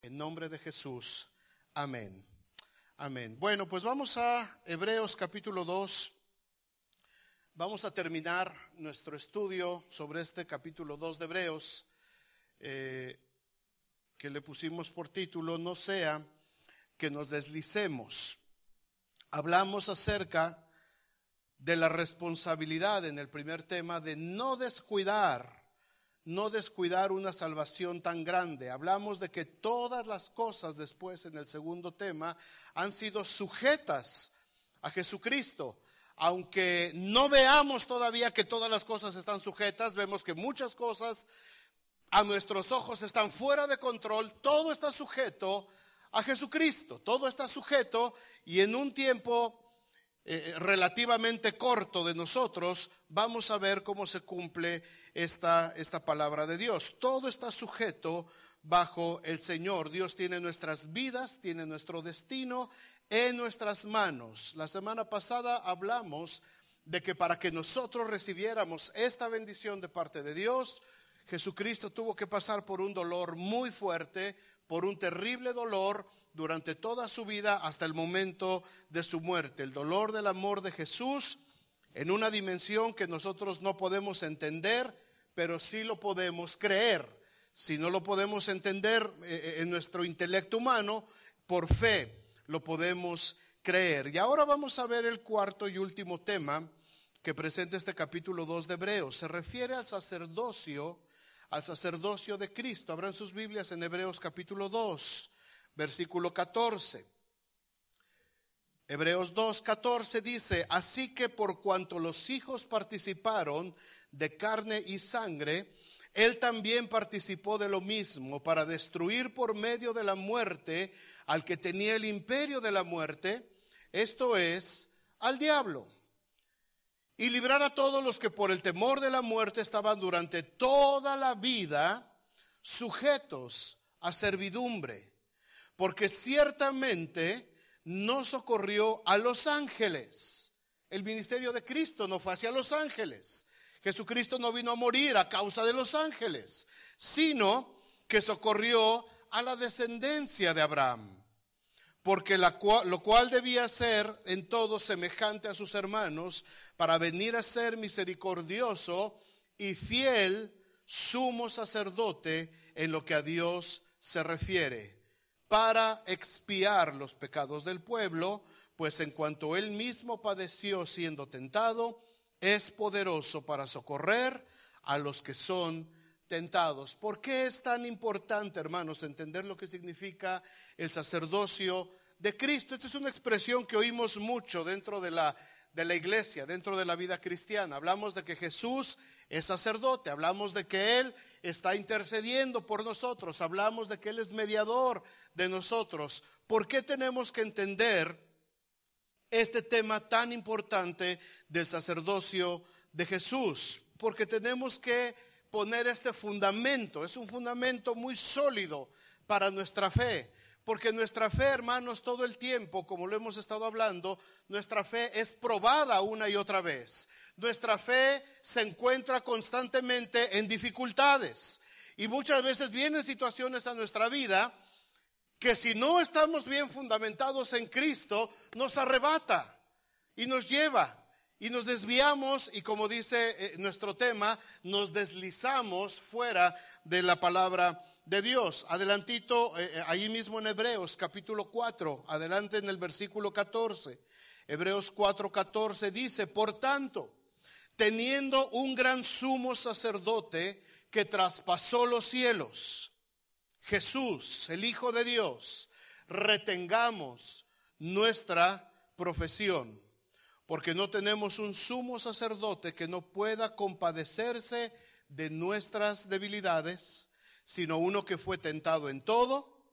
En nombre de Jesús. Amén. Amén. Bueno, pues vamos a Hebreos capítulo 2. Vamos a terminar nuestro estudio sobre este capítulo 2 de Hebreos, que le pusimos por título, no sea que nos deslicemos. Hablamos acerca de la responsabilidad en el primer tema de no descuidar una salvación tan grande. Hablamos de que todas las cosas después en el segundo tema han sido sujetas a Jesucristo. Aunque no veamos todavía que todas las cosas están sujetas, vemos que muchas cosas a nuestros ojos están fuera de control. Todo está sujeto a Jesucristo, todo está sujeto, y en un tiempo relativamente corto de nosotros vamos a ver cómo se cumple esta palabra de Dios. Todo está sujeto bajo el Señor. Dios tiene nuestras vidas, tiene nuestro destino en nuestras manos. La semana pasada hablamos de que para que nosotros recibiéramos esta bendición de parte de Dios, Jesucristo tuvo que pasar por un dolor muy fuerte, por un terrible dolor durante toda su vida hasta el momento de su muerte. El dolor del amor de Jesús en una dimensión que nosotros no podemos entender, pero sí lo podemos creer. Si no lo podemos entender en nuestro intelecto humano, por fe lo podemos creer. Y ahora vamos a ver el cuarto y último tema que presenta este capítulo 2 de Hebreos. Se refiere al sacerdocio de Cristo. Abran sus Biblias en Hebreos capítulo 2, versículo 14. Hebreos 2, 14 dice: así que por cuanto los hijos participaron de carne y sangre, Él también participó de lo mismo, para destruir por medio de la muerte al que tenía el imperio de la muerte, esto es, al diablo, y librar a todos los que por el temor de la muerte estaban durante toda la vida sujetos a servidumbre. Porque ciertamente no socorrió a los ángeles. El ministerio de Cristo no fue hacia los ángeles. Jesucristo no vino a morir a causa de los ángeles, sino que socorrió a la descendencia de Abraham. Porque lo cual debía ser en todo semejante a sus hermanos, para venir a ser misericordioso y fiel sumo sacerdote en lo que a Dios se refiere, para expiar los pecados del pueblo, pues en cuanto él mismo padeció siendo tentado, es poderoso para socorrer a los que son tentados. ¿Por qué es tan importante, hermanos, entender lo que significa el sacerdocio de Cristo? Esta es una expresión que oímos mucho dentro de la iglesia, dentro de la vida cristiana. Hablamos de que Jesús es sacerdote, hablamos de que Él está intercediendo por nosotros, hablamos de que Él es mediador de nosotros. ¿Por qué tenemos que entender este tema tan importante del sacerdocio de Jesús? Porque tenemos que poner este fundamento. Es un fundamento muy sólido para nuestra fe. Porque nuestra fe, hermanos, todo el tiempo, como lo hemos estado hablando, nuestra fe es probada una y otra vez. Nuestra fe se encuentra constantemente en dificultades. Y muchas veces vienen situaciones a nuestra vida que, si no estamos bien fundamentados en Cristo, nos arrebata y nos lleva. Y nos desviamos, y como dice nuestro tema, nos deslizamos fuera de la palabra de Dios. Adelantito, ahí mismo en Hebreos capítulo 4, adelante en el versículo 14. Hebreos 4:14 dice: por tanto, teniendo un gran sumo sacerdote que traspasó los cielos, Jesús, el Hijo de Dios, retengamos nuestra profesión. Porque no tenemos un sumo sacerdote que no pueda compadecerse de nuestras debilidades, sino uno que fue tentado en todo,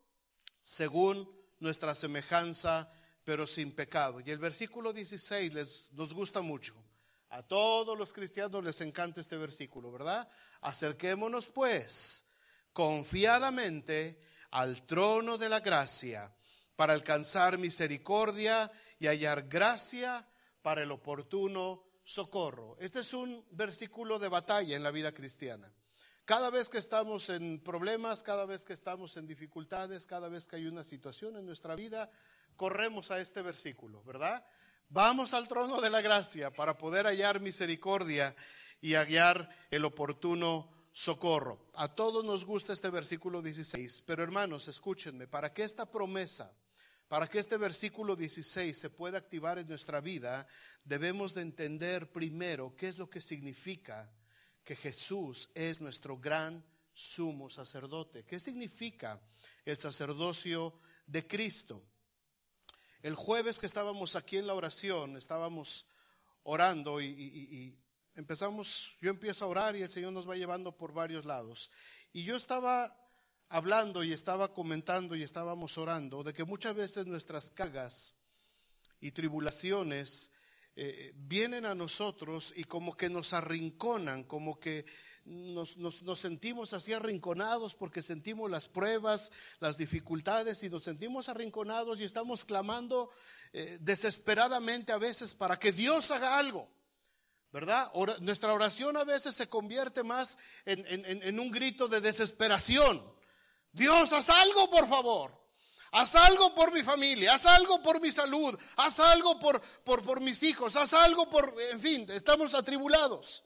según nuestra semejanza, pero sin pecado. Y el versículo 16 nos gusta mucho. A todos los cristianos les encanta este versículo, ¿verdad? Acerquémonos pues confiadamente al trono de la gracia, para alcanzar misericordia y hallar gracia para el oportuno socorro. Este es un versículo de batalla en la vida cristiana. Cada vez que estamos en problemas, cada vez que estamos en dificultades, cada vez que hay una situación en nuestra vida, corremos a este versículo, ¿verdad? Vamos al trono de la gracia para poder hallar misericordia y hallar el oportuno socorro. A todos nos gusta este versículo 16, pero hermanos, escúchenme, para que esta promesa, para que este versículo 16 se pueda activar en nuestra vida, debemos de entender primero qué es lo que significa que Jesús es nuestro gran sumo sacerdote. ¿Qué significa el sacerdocio de Cristo? El jueves que estábamos aquí en la oración, estábamos orando y yo empiezo a orar y el Señor nos va llevando por varios lados. Y yo estaba hablando y estaba comentando y estábamos orando de que muchas veces nuestras cargas y tribulaciones vienen a nosotros y como que nos arrinconan, como que nos sentimos así arrinconados porque sentimos las pruebas, las dificultades y nos sentimos arrinconados y estamos clamando desesperadamente a veces para que Dios haga algo, ¿verdad? Nuestra oración a veces se convierte más en un grito de desesperación. Dios, haz algo por favor. Haz algo por mi familia, haz algo por mi salud, haz algo por mis hijos, haz algo en fin, estamos atribulados.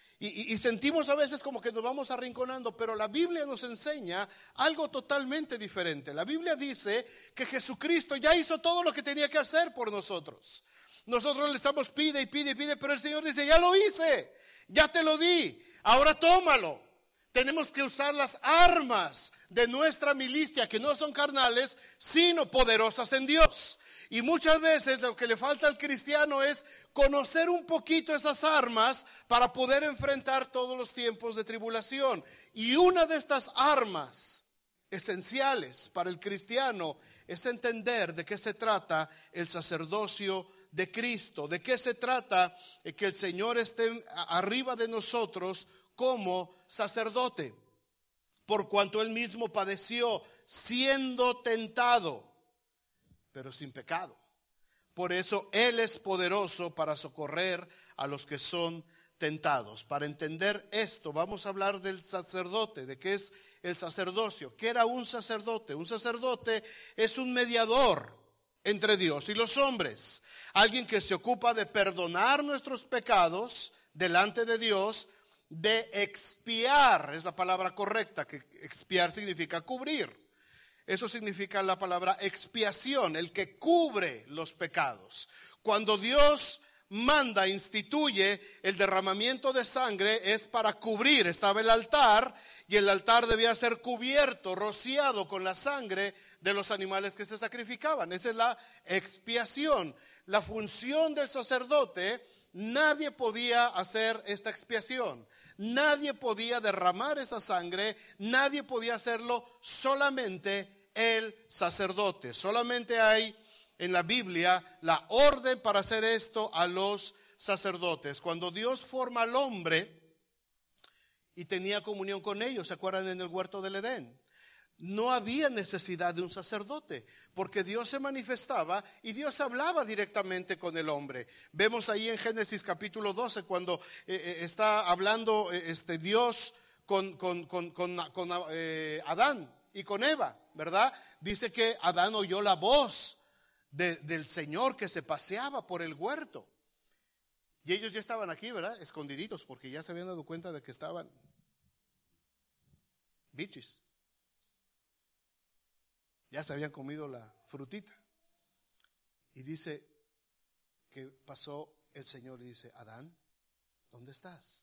Y sentimos a veces como que nos vamos arrinconando, pero la Biblia nos enseña algo totalmente diferente. La Biblia dice que Jesucristo ya hizo todo lo que tenía que hacer por nosotros. Nosotros le estamos pide, pero el Señor dice, ya lo hice, ya te lo di, ahora tómalo. Tenemos que usar las armas de nuestra milicia, que no son carnales, sino poderosas en Dios. Y muchas veces lo que le falta al cristiano es conocer un poquito esas armas para poder enfrentar todos los tiempos de tribulación. Y una de estas armas esenciales para el cristiano es entender de qué se trata el sacerdocio de Cristo, de qué se trata que el Señor esté arriba de nosotros como sacerdote, por cuanto él mismo padeció siendo tentado, pero sin pecado. Por eso él es poderoso para socorrer a los que son tentados. Para entender esto, vamos a hablar del sacerdote, de qué es el sacerdocio. ¿Qué era un sacerdote? Un sacerdote es un mediador entre Dios y los hombres, alguien que se ocupa de perdonar nuestros pecados delante de Dios, de expiar, es la palabra correcta, que expiar significa cubrir. Eso significa la palabra expiación, el que cubre los pecados. Cuando Dios manda, instituye el derramamiento de sangre, es para cubrir. Estaba el altar y el altar debía ser cubierto, rociado con la sangre de los animales que se sacrificaban. Esa es la expiación. La función del sacerdote: nadie podía hacer esta expiación, nadie podía derramar esa sangre, nadie podía hacerlo, solamente el sacerdote. Solamente hay en la Biblia la orden para hacer esto a los sacerdotes. Cuando Dios forma al hombre y tenía comunión con ellos, ¿se acuerdan en el huerto del Edén? No había necesidad de un sacerdote, porque Dios se manifestaba y Dios hablaba directamente con el hombre. Vemos ahí en Génesis capítulo 12 cuando está hablando Dios con Adán y con Eva, ¿verdad? Dice que Adán oyó la voz del Señor que se paseaba por el huerto. Y ellos ya estaban aquí, ¿verdad? Escondiditos, porque ya se habían dado cuenta de que estaban bichis. Ya se habían comido la frutita. Y dice que pasó el Señor y dice: Adán, ¿dónde estás?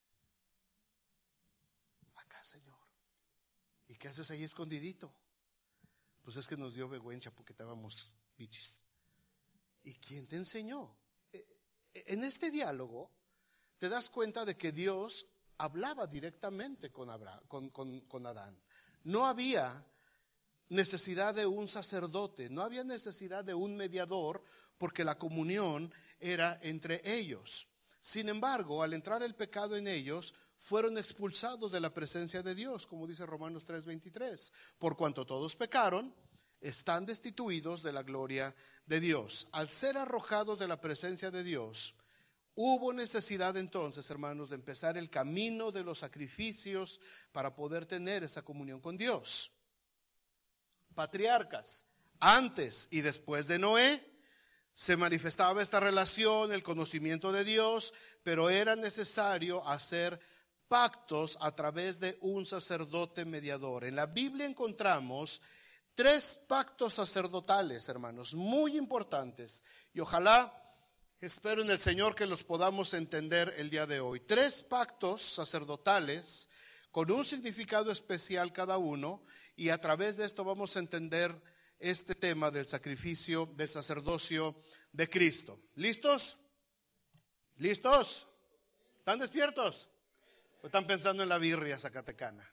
Acá, Señor. ¿Y qué haces ahí escondidito? Pues es que nos dio vergüenza porque estábamos bichis. ¿Y quién te enseñó? En este diálogo te das cuenta de que Dios hablaba directamente con Adán. No había necesidad de un sacerdote, no había necesidad de un mediador, porque la comunión era entre ellos. Sin embargo, al entrar el pecado en ellos, fueron expulsados de la presencia de Dios, como dice Romanos 3:23. Por cuanto todos pecaron, están destituidos de la gloria de Dios. Al ser arrojados de la presencia de Dios, Hubo necesidad entonces, hermanos, de empezar el camino de los sacrificios para poder tener esa comunión con Dios. Patriarcas, antes y después de Noé, se manifestaba esta relación, el conocimiento de Dios, pero era necesario hacer pactos a través de un sacerdote mediador. En la Biblia encontramos 3 pactos sacerdotales, hermanos, muy importantes, y ojalá, espero en el Señor que los podamos entender el día de hoy. 3 pactos sacerdotales con un significado especial cada uno, y a través de esto vamos a entender este tema del sacrificio, del sacerdocio de Cristo. ¿Listos? ¿Listos? ¿Están despiertos? ¿O están pensando en la birria zacatecana?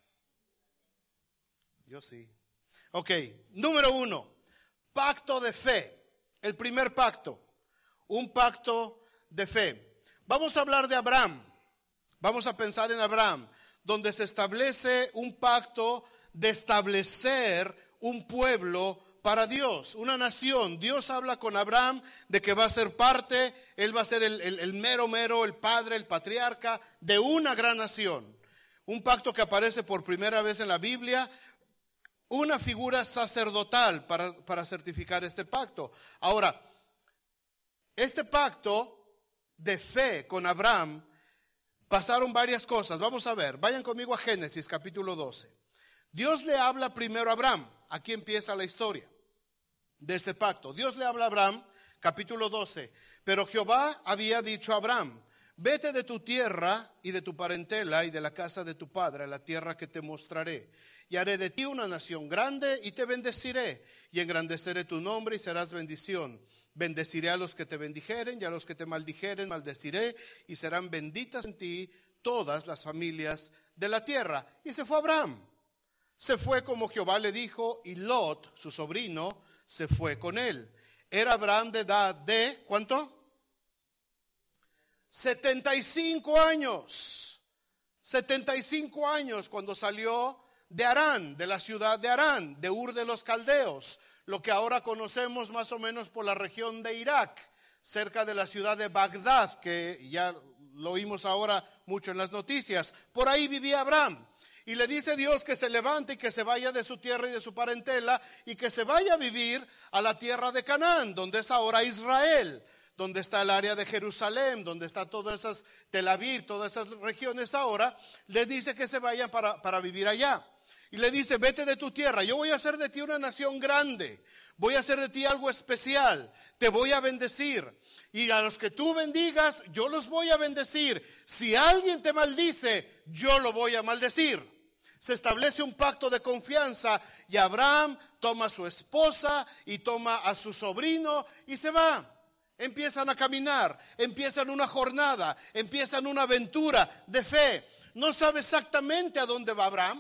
Yo sí. Ok, número 1, pacto de fe. El primer pacto, un pacto de fe. Vamos a hablar de Abraham. Vamos a pensar en Abraham, donde se establece un pacto de establecer un pueblo para Dios, una nación. Dios habla con Abraham de que va a ser parte, él va a ser el mero, el padre, el patriarca de una gran nación. Un pacto que aparece por primera vez en la Biblia, una figura sacerdotal para certificar este pacto. Ahora, este pacto de fe con Abraham, pasaron varias cosas. Vamos a ver, vayan conmigo a Génesis capítulo 12. Dios le habla primero a Abraham. Aquí empieza la historia de este pacto. Dios le habla a Abraham, capítulo 12. Pero Jehová había dicho a Abraham: vete de tu tierra y de tu parentela y de la casa de tu padre a la tierra que te mostraré. Y haré de ti una nación grande y te bendeciré y engrandeceré tu nombre y serás bendición. Bendeciré a los que te bendijeren y a los que te maldijeren maldeciré, y serán benditas en ti todas las familias de la tierra. Y se fue Abraham. Se fue como Jehová le dijo, y Lot, su sobrino, se fue con él. Era Abraham de edad de, ¿cuánto? 75 años. 75 años cuando salió de Harán, de la ciudad de Harán, de Ur de los Caldeos, lo que ahora conocemos más o menos por la región de Irak, cerca de la ciudad de Bagdad, que ya lo oímos ahora mucho en las noticias. Por ahí vivía Abraham. Y le dice Dios que se levante y que se vaya de su tierra y de su parentela y que se vaya a vivir a la tierra de Canaán, donde es ahora Israel, donde está el área de Jerusalén, donde está todas esas, Tel Aviv, todas esas regiones ahora. Le dice que se vayan para vivir allá. Y le dice: vete de tu tierra, yo voy a hacer de ti una nación grande, voy a hacer de ti algo especial, te voy a bendecir. Y a los que tú bendigas, yo los voy a bendecir. Si alguien te maldice, yo lo voy a maldecir. Se establece un pacto de confianza y Abraham toma a su esposa y toma a su sobrino y se va. Empiezan a caminar, empiezan una jornada, empiezan una aventura de fe. No sabe exactamente a dónde va Abraham.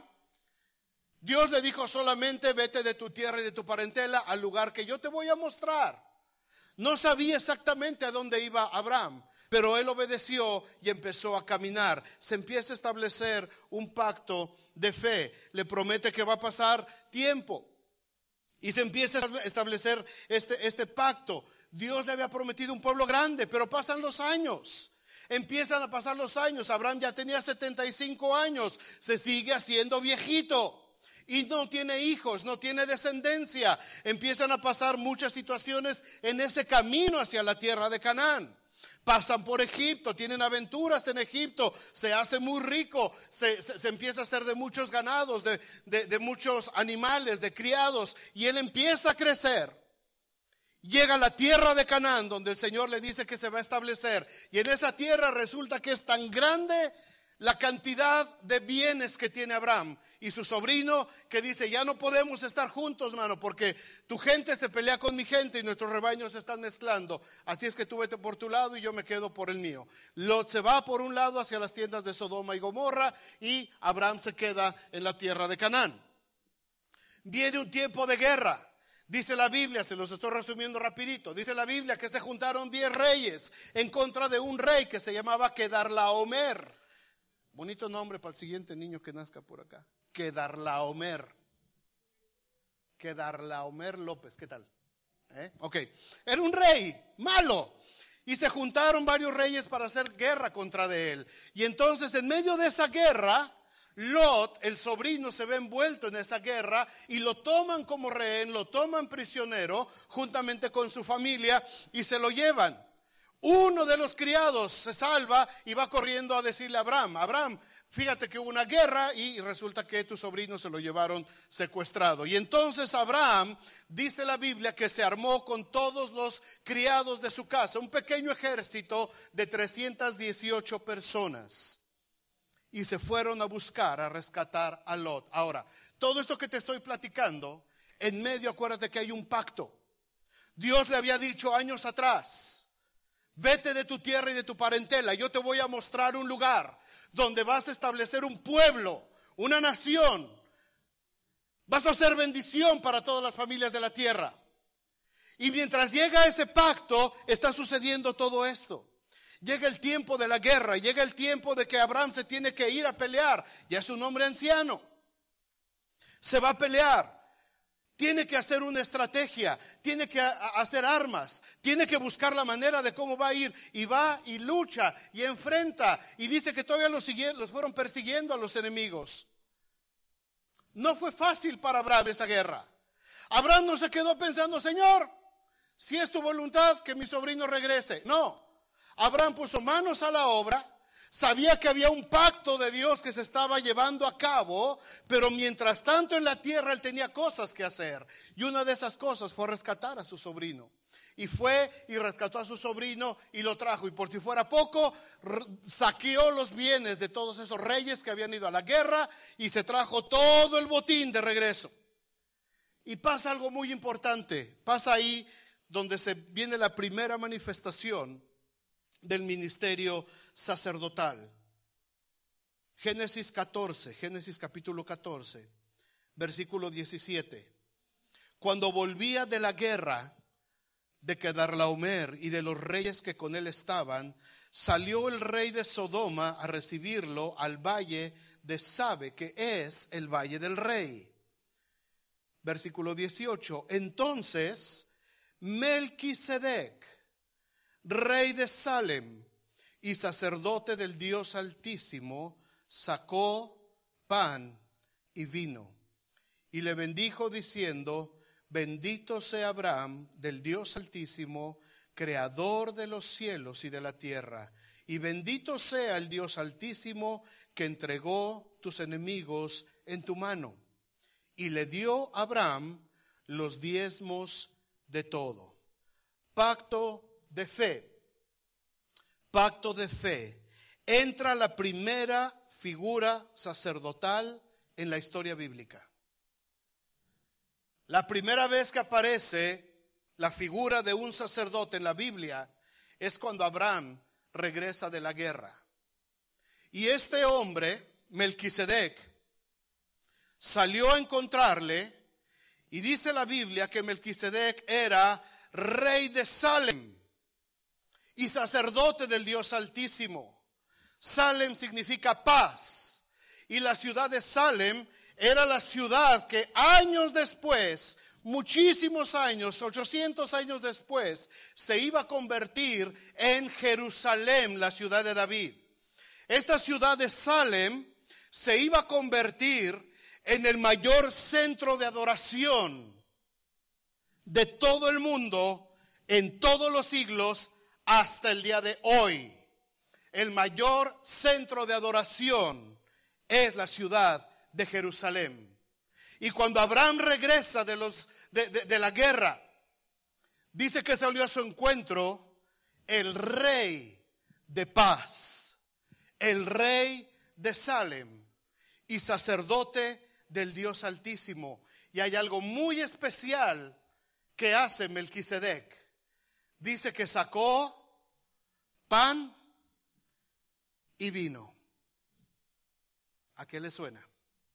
Dios le dijo solamente: vete de tu tierra y de tu parentela al lugar que yo te voy a mostrar. No sabía exactamente a dónde iba Abraham, pero él obedeció y empezó a caminar. Se empieza a establecer un pacto de fe. Le promete que va a pasar tiempo y se empieza a establecer este pacto. Dios le había prometido un pueblo grande, pero pasan los años. Empiezan a pasar los años. Abraham ya tenía 75 años, se sigue haciendo viejito. Y no tiene hijos, no tiene descendencia. Empiezan a pasar muchas situaciones en ese camino hacia la tierra de Canaán. Pasan por Egipto, tienen aventuras en Egipto, se hace muy rico, se empieza a hacer de muchos ganados, de muchos animales, de criados. Y él empieza a crecer. Llega a la tierra de Canaán, donde el Señor le dice que se va a establecer. Y en esa tierra resulta que es tan grande la cantidad de bienes que tiene Abraham y su sobrino, que dice: ya no podemos estar juntos, hermano, porque tu gente se pelea con mi gente y nuestros rebaños se están mezclando. Así es que tú vete por tu lado y yo me quedo por el mío. Lot se va por un lado hacia las tiendas de Sodoma y Gomorra y Abraham se queda en la tierra de Canaán. Viene un tiempo de guerra. Dice la Biblia, se los estoy resumiendo rapidito, dice la Biblia que se juntaron 10 reyes en contra de un rey que se llamaba Quedarlaomer. Bonito nombre para el siguiente niño que nazca por acá. Quedarlaomer. Quedarlaomer López, ¿qué tal? Ok, era un rey malo. Y se juntaron varios reyes para hacer guerra contra de él. Y entonces en medio de esa guerra, Lot, el sobrino, se ve envuelto en esa guerra y lo toman como rehén, lo toman prisionero juntamente con su familia y se lo llevan. Uno de los criados se salva y va corriendo a decirle a Abraham: Abraham, fíjate que hubo una guerra y resulta que tu sobrino se lo llevaron secuestrado. Y entonces Abraham, dice la Biblia, que se armó con todos los criados de su casa, un pequeño ejército de 318 personas. Y se fueron a buscar, a rescatar a Lot. Ahora, todo esto que te estoy platicando, en medio, acuérdate que hay un pacto. Dios le había dicho años atrás: vete de tu tierra y de tu parentela, yo te voy a mostrar un lugar donde vas a establecer un pueblo, una nación. Vas a ser bendición para todas las familias de la tierra. Y mientras llega ese pacto, está sucediendo todo esto. Llega el tiempo de la guerra, llega el tiempo de que Abraham se tiene que ir a pelear. Ya es un hombre anciano. Se va a pelear. Tiene que hacer una estrategia, tiene que hacer armas, tiene que buscar la manera de cómo va a ir. Y va y lucha y enfrenta. Y dice que todavía los fueron persiguiendo a los enemigos. No fue fácil para Abraham esa guerra. Abraham no se quedó pensando: Señor, si es tu voluntad que mi sobrino regrese. No, Abraham puso manos a la obra. Sabía que había un pacto de Dios que se estaba llevando a cabo, pero mientras tanto en la tierra él tenía cosas que hacer. Y una de esas cosas fue rescatar a su sobrino. Y fue y rescató a su sobrino y lo trajo. Y por si fuera poco, saqueó los bienes de todos esos reyes que habían ido a la guerra y se trajo todo el botín de regreso. Y pasa algo muy importante. Pasa ahí donde se viene la primera manifestación del ministerio sacerdotal. Génesis capítulo 14, versículo 17. Cuando volvía de la guerra de Quedarlaomer y de los reyes que con él estaban, salió el rey de Sodoma a recibirlo al valle de Sabe, que es el valle del rey. Versículo 18. Entonces Melquisedec, rey de Salem y sacerdote del Dios Altísimo, sacó pan y vino y le bendijo diciendo: bendito sea Abraham del Dios Altísimo, creador de los cielos y de la tierra, y bendito sea el Dios Altísimo que entregó tus enemigos en tu mano. Y le dio a Abraham los diezmos de todo. Pacto de fe. Pacto de fe. Entra la primera figura sacerdotal en la historia bíblica. La primera vez que aparece la figura de un sacerdote en la Biblia es cuando Abraham regresa de la guerra. Y este hombre, Melquisedec, salió a encontrarle, y dice la Biblia que Melquisedec era rey de Salem y sacerdote del Dios Altísimo. Salem significa paz, y la ciudad de Salem era la ciudad que años después, muchísimos años, 800 años después, se iba a convertir en Jerusalén, la ciudad de David. Esta ciudad de Salem se iba a convertir en el mayor centro de adoración de todo el mundo en todos los siglos hasta el día de hoy. El mayor centro de adoración es la ciudad de Jerusalén. Y cuando Abraham regresa de la guerra, dice que salió a su encuentro el rey de paz, el rey de Salem y sacerdote del Dios Altísimo. Y hay algo muy especial que hace Melquisedec. Dice que sacó pan y vino. ¿A qué le suena?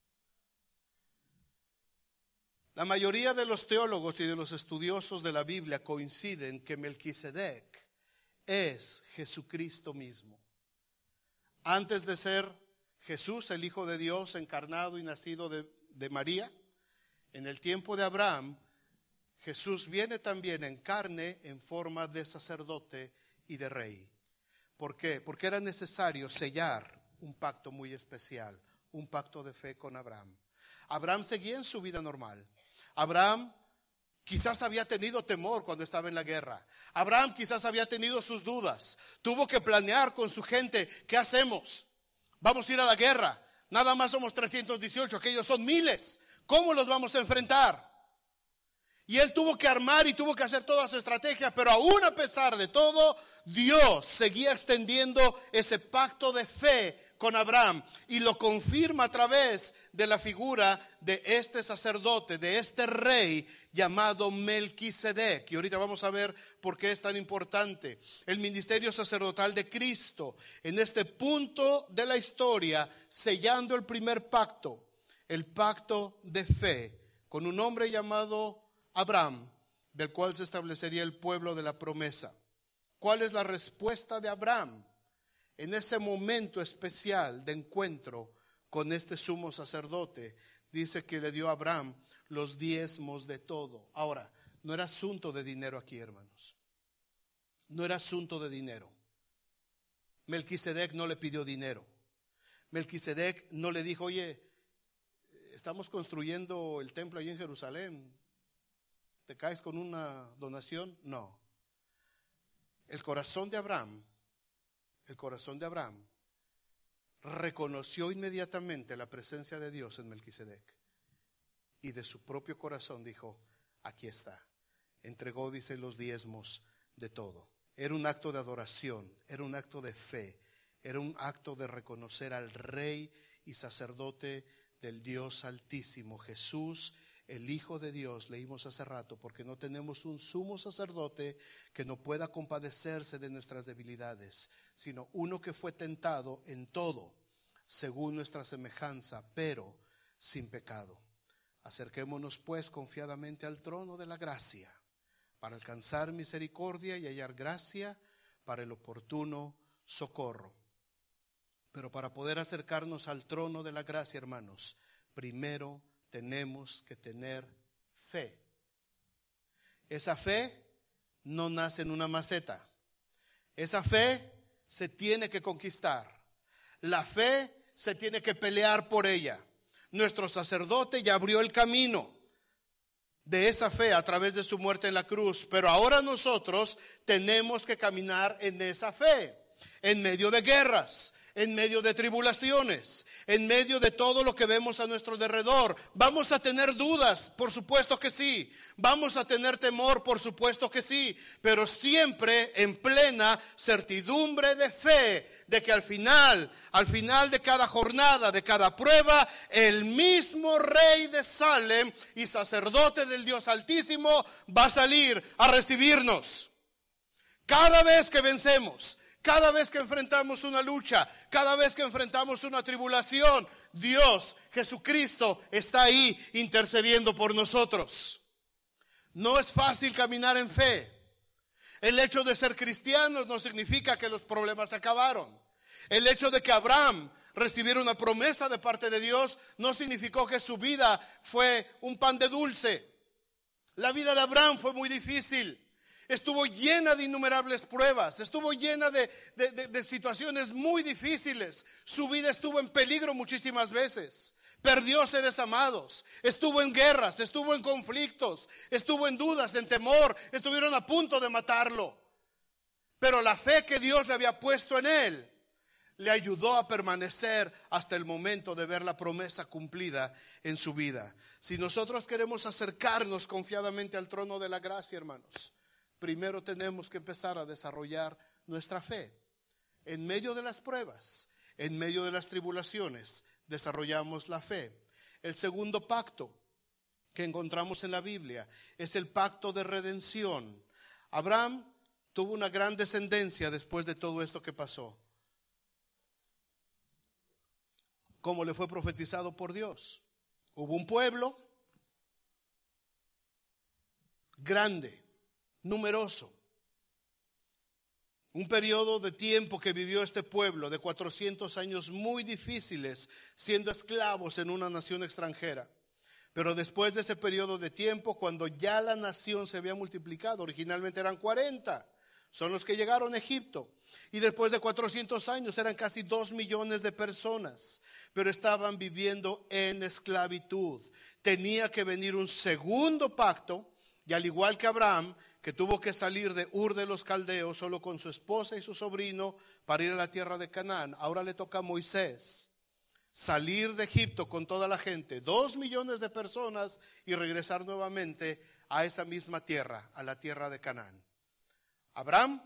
La mayoría de los teólogos y de los estudiosos de la Biblia coinciden que Melquisedec es Jesucristo mismo. Antes de ser Jesús, el Hijo de Dios, encarnado y nacido de María, en el tiempo de Abraham, Jesús viene también en carne, en forma de sacerdote y de rey. ¿Por qué? Porque era necesario sellar un pacto muy especial, un pacto de fe con Abraham. Abraham seguía en su vida normal. Abraham quizás había tenido temor cuando estaba en la guerra. Abraham quizás había tenido sus dudas. Tuvo que planear con su gente, ¿qué hacemos? Vamos a ir a la guerra. Nada más somos 318, aquellos son miles. ¿Cómo los vamos a enfrentar? Y él tuvo que armar y tuvo que hacer toda su estrategia, pero aún a pesar de todo, Dios seguía extendiendo ese pacto de fe con Abraham y lo confirma a través de la figura de este sacerdote, de este rey llamado Melquisedec. Y ahorita vamos a ver por qué es tan importante. El ministerio sacerdotal de Cristo en este punto de la historia, sellando el primer pacto, el pacto de fe, con un hombre llamado Abraham, del cual se establecería el pueblo de la promesa. ¿Cuál es la respuesta de Abraham en ese momento especial de encuentro con este sumo sacerdote? Dice que le dio a Abraham los diezmos de todo. Ahora, no era asunto de dinero aquí, hermanos. No era asunto de dinero. Melquisedec no le pidió dinero. Melquisedec no le dijo, oye, estamos construyendo el templo allí en Jerusalén, ¿te caes con una donación? No. El corazón de Abraham reconoció inmediatamente la presencia de Dios en Melquisedec. Y de su propio corazón dijo, aquí está. Entregó, dice, los diezmos de todo. Era un acto de adoración, era un acto de fe, era un acto de reconocer al Rey y sacerdote del Dios Altísimo, Jesús, el Hijo de Dios. Leímos hace rato, porque no tenemos un sumo sacerdote que no pueda compadecerse de nuestras debilidades, sino uno que fue tentado en todo, según nuestra semejanza, pero sin pecado. Acerquémonos pues confiadamente al trono de la gracia, para alcanzar misericordia y hallar gracia para el oportuno socorro. Pero para poder acercarnos al trono de la gracia, hermanos, primero tenemos que tener fe. Esa fe no nace en una maceta. Esa fe se tiene que conquistar. La fe se tiene que pelear por ella. Nuestro sacerdote ya abrió el camino de esa fe a través de su muerte en la cruz, pero ahora nosotros tenemos que caminar en esa fe, en medio de guerras, en medio de tribulaciones, en medio de todo lo que vemos a nuestro alrededor. Vamos a tener dudas, por supuesto que sí. Vamos a tener temor, por supuesto que sí. Pero siempre en plena certidumbre de fe, de que al final de cada jornada, de cada prueba, el mismo Rey de Salem y sacerdote del Dios Altísimo va a salir a recibirnos. Cada vez que vencemos, cada vez que enfrentamos una lucha, cada vez que enfrentamos una tribulación, Dios, Jesucristo, está ahí intercediendo por nosotros. No es fácil caminar en fe. El hecho de ser cristianos no significa que los problemas se acabaron. El hecho de que Abraham recibiera una promesa de parte de Dios no significó que su vida fue un pan de dulce. La vida de Abraham fue muy difícil. Estuvo llena de innumerables pruebas, estuvo llena de situaciones muy difíciles. Su vida estuvo en peligro muchísimas veces. Perdió seres amados, estuvo en guerras, estuvo en conflictos, estuvo en dudas, en temor, estuvieron a punto de matarlo. Pero la fe que Dios le había puesto en él le ayudó a permanecer hasta el momento de ver la promesa cumplida en su vida. Si nosotros queremos acercarnos confiadamente al trono de la gracia, hermanos, primero tenemos que empezar a desarrollar nuestra fe. En medio de las pruebas, en medio de las tribulaciones, desarrollamos la fe. El segundo pacto que encontramos en la Biblia es el pacto de redención. Abraham tuvo una gran descendencia después de todo esto que pasó, como le fue profetizado por Dios. Hubo un pueblo grande, numeroso. Un periodo de tiempo que vivió este pueblo de 400 años muy difíciles, siendo esclavos en una nación extranjera. Pero después de ese periodo de tiempo, cuando ya la nación se había multiplicado, originalmente eran 40, son los que llegaron a Egipto. Y después de 400 años eran casi 2 millones de personas, pero estaban viviendo en esclavitud. Tenía que venir un segundo pacto, y al igual que Abraham, que tuvo que salir de Ur de los Caldeos solo con su esposa y su sobrino para ir a la tierra de Canaán, ahora le toca a Moisés salir de Egipto con toda la gente, 2 millones de personas, y regresar nuevamente a esa misma tierra, a la tierra de Canaán. Abraham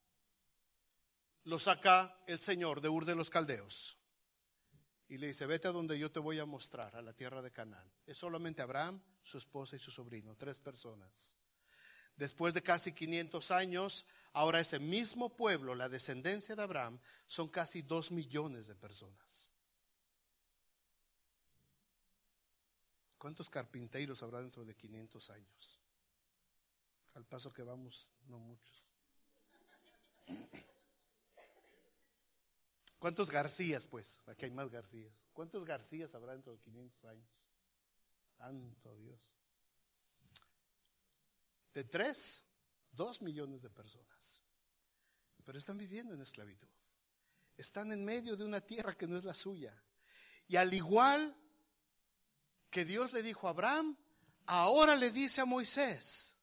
lo saca el Señor de Ur de los Caldeos y le dice: vete a donde yo te voy a mostrar, a la tierra de Canaán. Es solamente Abraham, su esposa y su sobrino, 3 personas. Después de casi 500 años, ahora ese mismo pueblo, la descendencia de Abraham, son casi 2 millones de personas. ¿Cuántos carpinteros habrá dentro de 500 años? Al paso que vamos, no muchos. ¿Cuántos Garcías, pues? Aquí hay más Garcías. ¿Cuántos Garcías habrá dentro de 500 años? Santo Dios. De 3, 2 millones de personas. Pero están viviendo en esclavitud. Están en medio de una tierra que no es la suya. Y al igual que Dios le dijo a Abraham, ahora le dice a Moisés: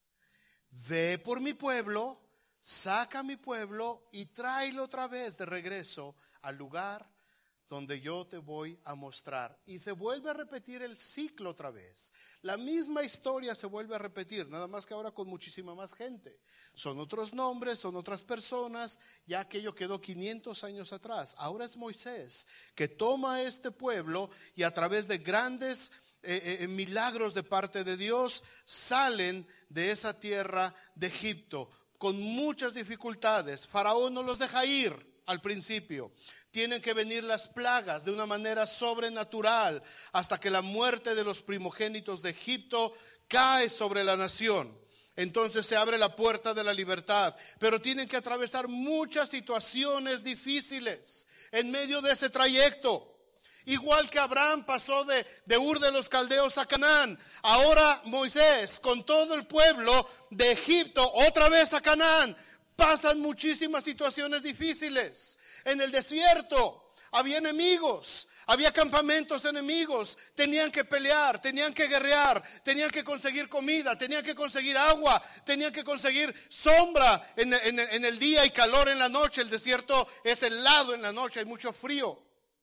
ve por mi pueblo, saca a mi pueblo y tráelo otra vez de regreso al lugar donde yo te voy a mostrar. Y se vuelve a repetir el ciclo otra vez. La misma historia se vuelve a repetir, nada más que ahora con muchísima más gente. Son otros nombres, son otras personas, ya aquello quedó 500 años atrás. Ahora es Moisés que toma a este pueblo y a través de grandes milagros de parte de Dios salen de esa tierra de Egipto con muchas dificultades. Faraón no los deja ir al principio. Tienen que venir las plagas de una manera sobrenatural hasta que la muerte de los primogénitos de Egipto cae sobre la nación. Entonces se abre la puerta de la libertad, pero tienen que atravesar muchas situaciones difíciles en medio de ese trayecto. Igual que Abraham pasó de Ur de los Caldeos a Canaán, ahora Moisés con todo el pueblo de Egipto otra vez a Canaán. Pasan muchísimas situaciones difíciles. En el desierto había enemigos, había campamentos enemigos. Tenían que pelear, tenían que guerrear, tenían que conseguir comida, tenían que conseguir agua, tenían que conseguir sombra en el día y calor en la noche. El desierto es helado en la noche, hay mucho frío.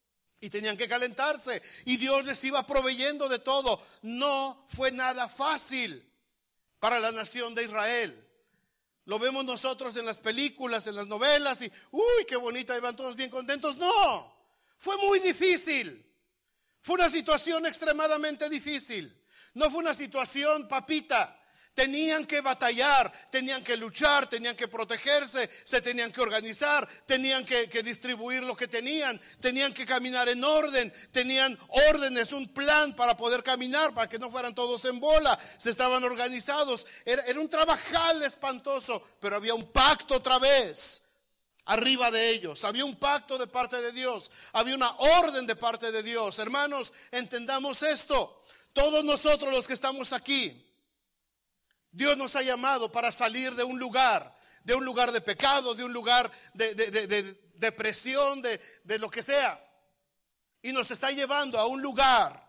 Y tenían que calentarse. Y Dios les iba proveyendo de todo. No fue nada fácil para la nación de Israel. Lo vemos nosotros en las películas, en las novelas y uy, qué bonita, y van todos bien contentos. No, fue muy difícil. Fue una situación extremadamente difícil. No fue una situación papita. Tenían que batallar, tenían que luchar, tenían que protegerse, se tenían que organizar, tenían que distribuir lo que tenían que caminar en orden, tenían órdenes, un plan para poder caminar, para que no fueran todos en bola, se estaban organizados. Era un trabajal espantoso, pero había un pacto otra vez arriba de ellos, había un pacto de parte de Dios, había una orden de parte de Dios. Hermanos, entendamos esto, todos nosotros los que estamos aquí, Dios nos ha llamado para salir de un lugar de pecado, de un lugar de depresión, de lo que sea. Y nos está llevando a un lugar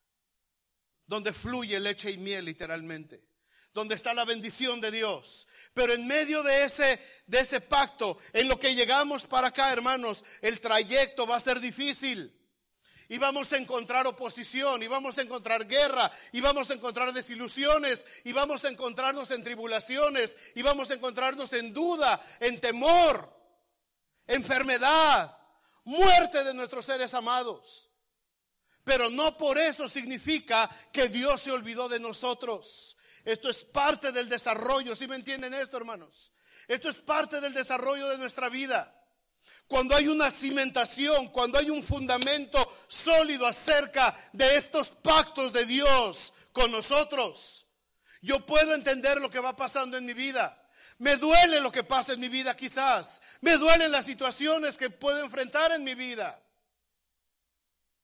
donde fluye leche y miel, literalmente. Donde está la bendición de Dios. Pero en medio de ese pacto, en lo que llegamos para acá, hermanos, el trayecto va a ser difícil. Y vamos a encontrar oposición, y vamos a encontrar guerra, y vamos a encontrar desilusiones, y vamos a encontrarnos en tribulaciones, y vamos a encontrarnos en duda, en temor, enfermedad, muerte de nuestros seres amados. Pero no por eso significa que Dios se olvidó de nosotros. Esto es parte del desarrollo, ¿sí me entienden esto, hermanos? Esto es parte del desarrollo de nuestra vida. Cuando hay una cimentación, cuando hay un fundamento sólido acerca de estos pactos de Dios con nosotros, yo puedo entender lo que va pasando en mi vida. Me duele lo que pasa en mi vida quizás. Me duelen las situaciones que puedo enfrentar en mi vida.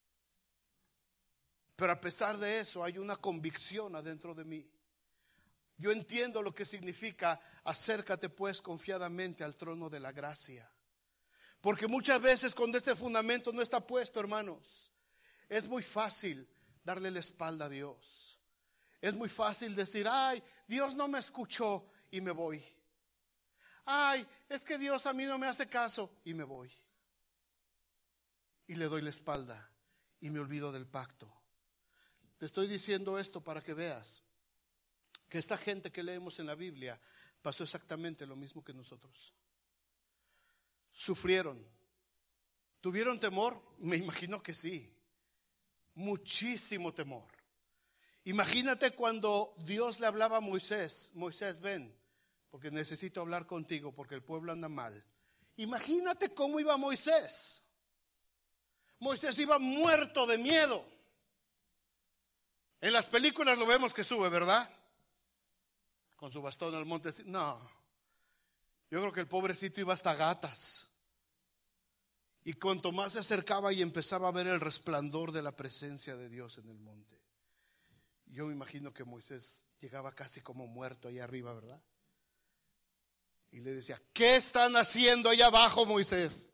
Pero a pesar de eso hay una convicción adentro de mí. Yo entiendo lo que significa acércate pues confiadamente al trono de la gracia. Porque muchas veces cuando ese fundamento no está puesto, hermanos, es muy fácil darle la espalda a Dios. Es muy fácil decir, ay, Dios no me escuchó y me voy. Ay, es que Dios a mí no me hace caso y me voy. Y le doy la espalda y me olvido del pacto. Te estoy diciendo esto para que veas que esta gente que leemos en la Biblia pasó exactamente lo mismo que nosotros. Sufrieron. ¿Tuvieron temor? Me imagino que sí. Muchísimo temor. Imagínate cuando Dios le hablaba a Moisés. Moisés, ven, porque necesito hablar contigo, porque el pueblo anda mal. Imagínate cómo iba Moisés. Moisés iba muerto de miedo. En las películas lo vemos que sube, ¿verdad? Con su bastón al monte. No, yo creo que el pobrecito iba hasta gatas. Y cuanto más se acercaba y empezaba a ver el resplandor de la presencia de Dios en el monte. Yo me imagino que Moisés llegaba casi como muerto allá arriba, ¿verdad? Y le decía, ¿qué están haciendo allá abajo, Moisés?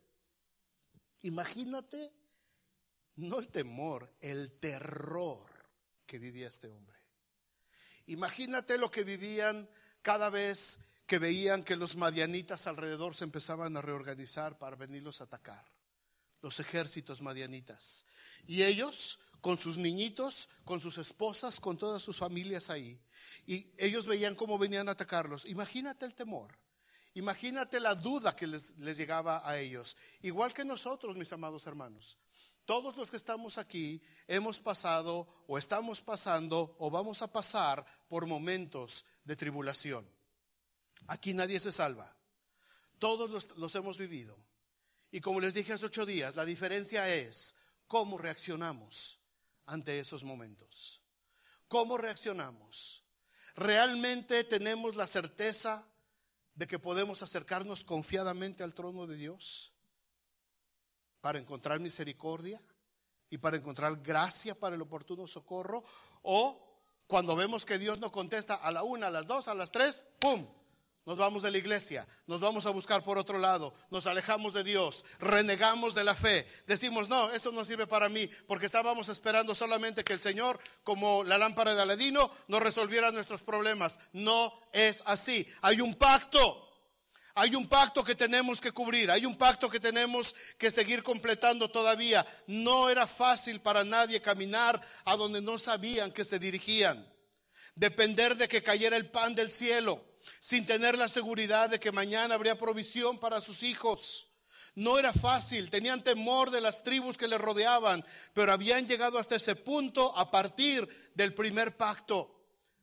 Imagínate, no el temor, el terror que vivía este hombre. Imagínate lo que vivían cada vez que veían que los madianitas alrededor se empezaban a reorganizar para venirlos a atacar. Los ejércitos madianitas. Y ellos con sus niñitos, con sus esposas, con todas sus familias ahí. Y ellos veían cómo venían a atacarlos. Imagínate el temor. Imagínate la duda que les llegaba a ellos. Igual que nosotros, mis amados hermanos. Todos los que estamos aquí hemos pasado o estamos pasando o vamos a pasar por momentos de tribulación. Aquí nadie se salva. Todos los hemos vivido. Y como les dije hace 8 días, la diferencia es cómo reaccionamos ante esos momentos. ¿Cómo reaccionamos? ¿Realmente tenemos la certeza de que podemos acercarnos confiadamente al trono de Dios para encontrar misericordia y para encontrar gracia para el oportuno socorro? O cuando vemos que Dios no contesta a la 1, a las 2, a las 3, ¡pum!, nos vamos de la iglesia, nos vamos a buscar por otro lado, nos alejamos de Dios, renegamos de la fe, decimos no, eso no sirve para mí, porque estábamos esperando solamente que el Señor, como la lámpara de Aladino, nos resolviera nuestros problemas. No es así. Hay un pacto que tenemos que cubrir, hay un pacto que tenemos que seguir completando todavía. No era fácil para nadie caminar a donde no sabían que se dirigían, depender de que cayera el pan del cielo, sin tener la seguridad de que mañana habría provisión para sus hijos. No era fácil, tenían temor de las tribus que les rodeaban, pero habían llegado hasta ese punto a partir del primer pacto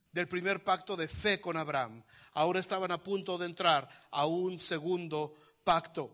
de fe con Abraham. Ahora estaban a punto de entrar a un segundo pacto.